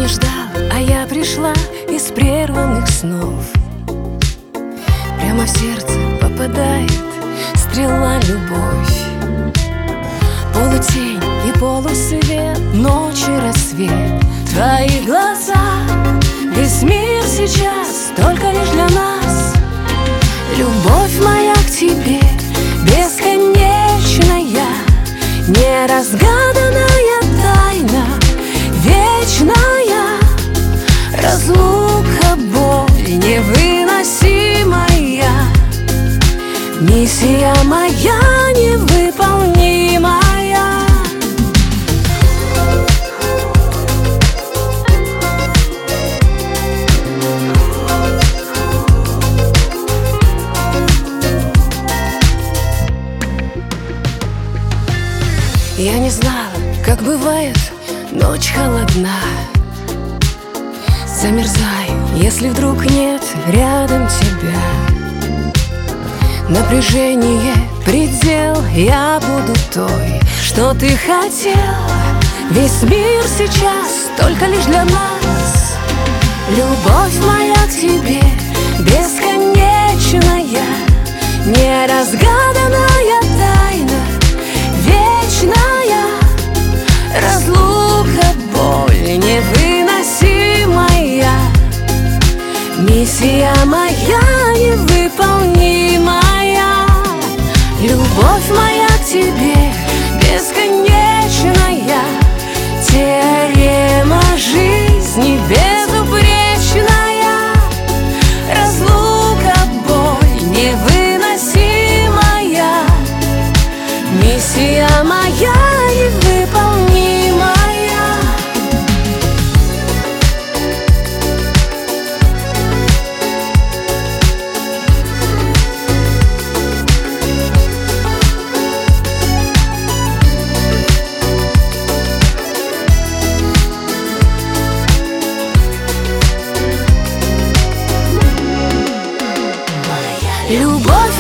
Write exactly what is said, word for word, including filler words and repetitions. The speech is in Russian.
ждал, а я пришла из прерванных снов. Прямо в сердце попадает стрела любовь. Полутень и полусвет, ночь и рассвет. Твои глаза, весь мир сейчас только лишь для нас. Любовь моя к тебе бесконечная, неразгаданная тайна, вечная. Разлука, боль невыносимая, миссия моя невыполнимая. Я не знала, как бывает, ночь холодна. Замерзаю, если вдруг нет рядом тебя. Напряжение, предел, я буду той, что ты хотел. Весь мир сейчас только лишь для нас. Любовь моя к тебе бесконечная, неразгаданная тайна, вечная. Разлука, боль невыносимая, миссия моя невыполнимая. Любовь моя к тебе бесконечная, теорема жизни безупречная. Разлука, боль невыносимая, миссия моя невыполнимая. Любовь